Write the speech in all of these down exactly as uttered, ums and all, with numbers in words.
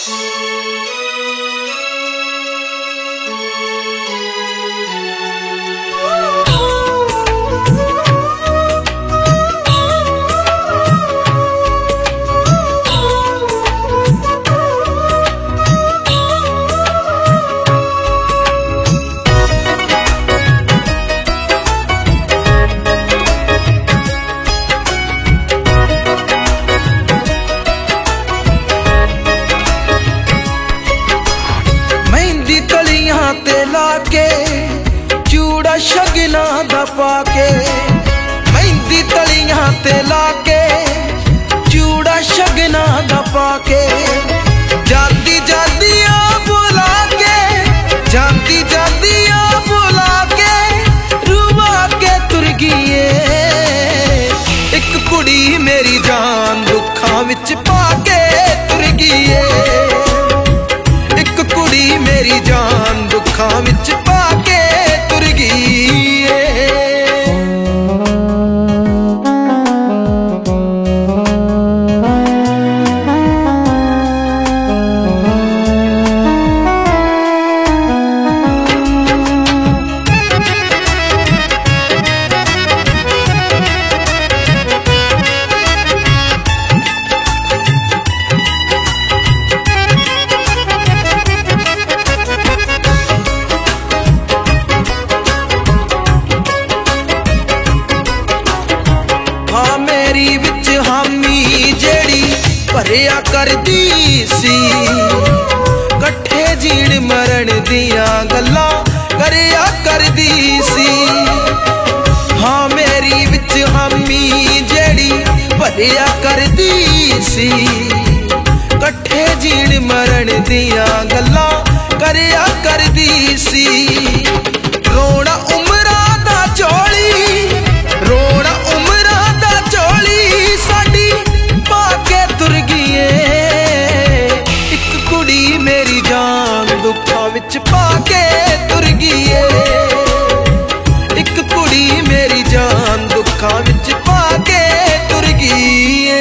चूड़ा शगना दा पाके मेहंदी तलियां ते लाके चूड़ा शगना दा पाके जाती जाती आ बुला के जाती जाती आ बुला के रुवा के तुर गईए एक कुड़ी मेरी जान दुखां विच पाके तुर गईए एक कुड़ी मेरी जान दुखां विच पाके तुर गई। भरिया कर दी सी कट्ठे जीण मरण दिया गल्लां करिया कर दी सी। हाँ मेरी विच हामी जेड़ी भरिया कर दी सी कट्ठे जीण मरण दिया गल्लां करिया कर दी सी। रोना उमरा दा चोली रोना उमरा दा चोली साडी पाके तुर गईए एक कुड़ी मेरी जान दुखां विच पाके तुर गईए एक कुड़ी मेरी जान दुखां विच पाके तुर गईए।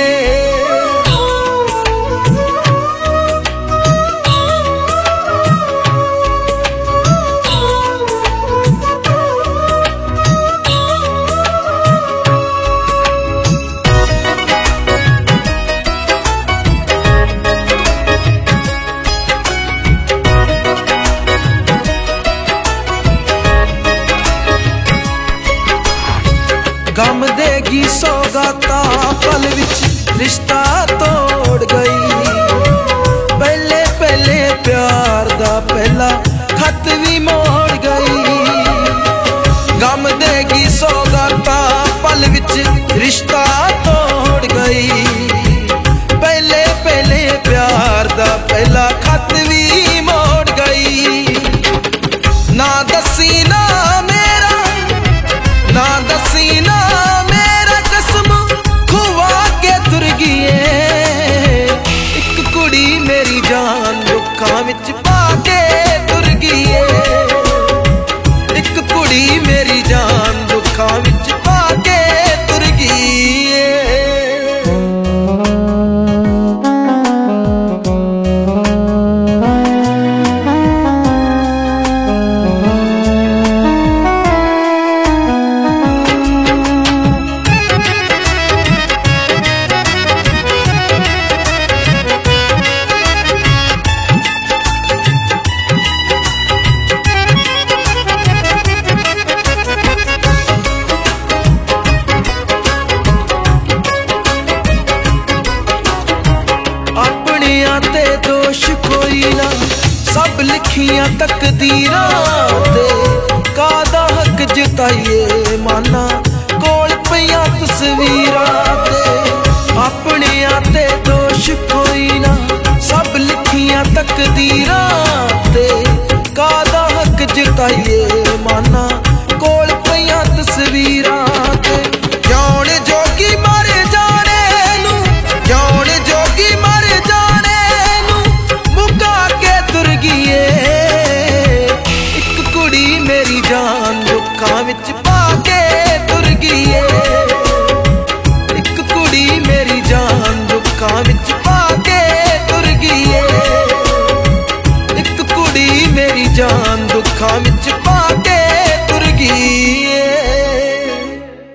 गम देगी सौगाता पल विच रिश्ता तोड़ गई पहले पहले प्यार दा पहला खत भी मोड़ गई। गम देगी सौगाता पल विच रिश्ता तोड़ गई पहले पहले प्यार दा पहला खत भी मोड़ गई। ना दसी ना मेरा ना दसी ना मेरा कसम खुवा के तुर गईए एक कुड़ी मेरी जान दुखां विच पाके तुर गईए एक कुड़ी मेरी जान दुखां विच पाके तुर गईए। ते दोष कोई ना सब लिखियां तकदीरां ते कादा हक जताइए माना कोल पईयां तस्वीरां ते अपने ते दोष कोई ना सब लिखियां तकदीरां ते कादा हक जताइए माना कोल पईयां तस्वीरां ते जाने जोगी मर जाने नू जाने जोगी मर मेरी जान दुखां विच पाके तुर गईए एक कुड़ी मेरी जान दुखां विच पाके जान दुखां विच पा के